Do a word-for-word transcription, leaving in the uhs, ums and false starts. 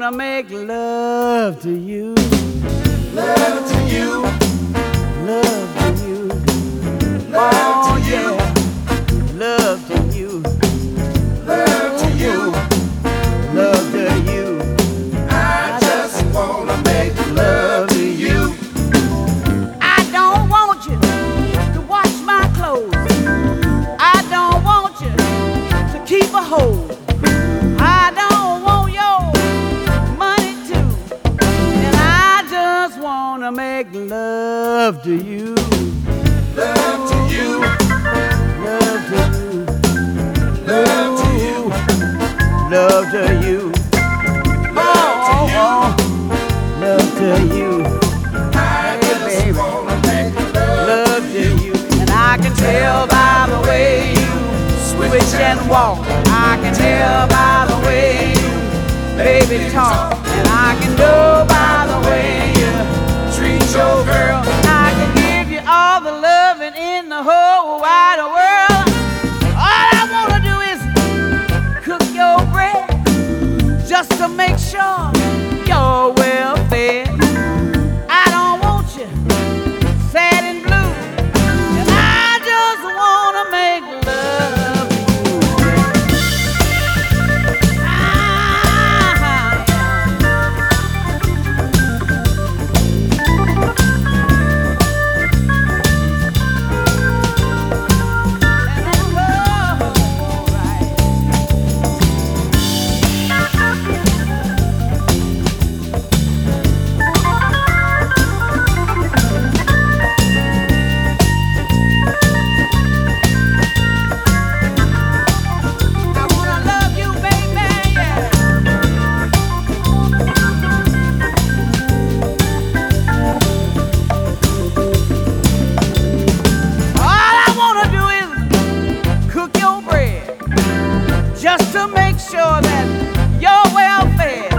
wanna make love to you. Love to you. Love to you. Love Oh, to you. yeah. Love to you. Love to you. Love to you. I just wanna make love to you. I don't want you to wash my clothes. I don't want you to keep a hold. I don't want your money too. And I just wanna make love to you. Love to you. Love to you. Love to you. Love to you. Oh, oh, oh. Love to you. I just wanna make love Love to you. And I can tell by the way you switch and walk. I can tell by the way you baby talk. And I can know by the way you treat your girl. I can give you all the loving in the whole wide world. All I wanna do is cook your bread just to make sure you're well fed. I don't want you sad and blue, and I just wanna make love to you. Ah, and that's all right. I wanna love you, baby, yeah. All I wanna do is cook your bread just to make sure that you're well fed.